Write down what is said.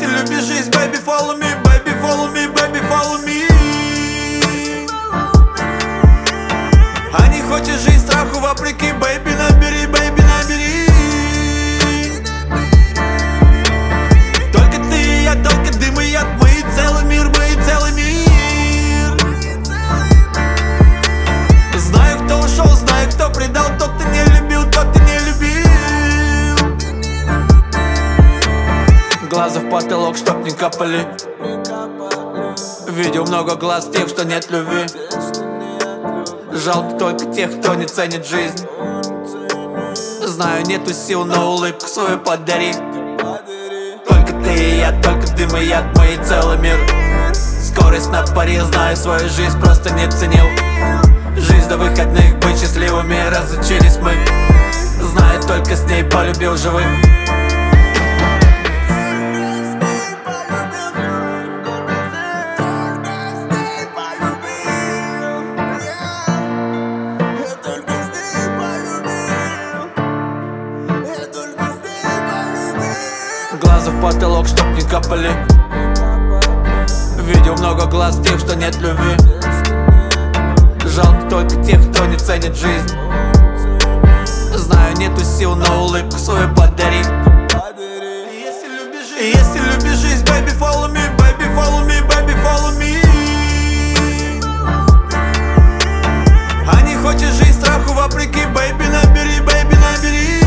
Если любишь жизнь, baby, follow me, baby, follow me, baby, follow me. А не хочешь жизнь страху вопреки, baby, набери, baby, набери. Только ты и я, только дым и яд, мы и целый мир, мы и целый мир. Знаю, кто ушел, знаю, кто предал, тот ты не любил, тот ты не любил. Глаза в потолок, чтоб не капали. Видел много глаз тех, что нет любви. Жалко только тех, кто не ценит жизнь. Знаю, нету сил, но улыбку свою подари. Только ты и я, только дым и яд, мы и целый мир. Скорость на паре, знаю, свою жизнь просто не ценил. Жизнь до выходных, быть счастливыми, разучились мы. Знаю, только с ней полюбил живым. Глаза в потолок, чтоб не капали. Видел много глаз тех, что нет любви. Жалко только тех, кто не ценит жизнь. Знаю, нету сил, но улыбку свою подари. Если любишь жизнь, baby, follow me, baby, follow me, baby, follow me. А не хочешь жизнь страху вопреки, baby, набери, baby, набери.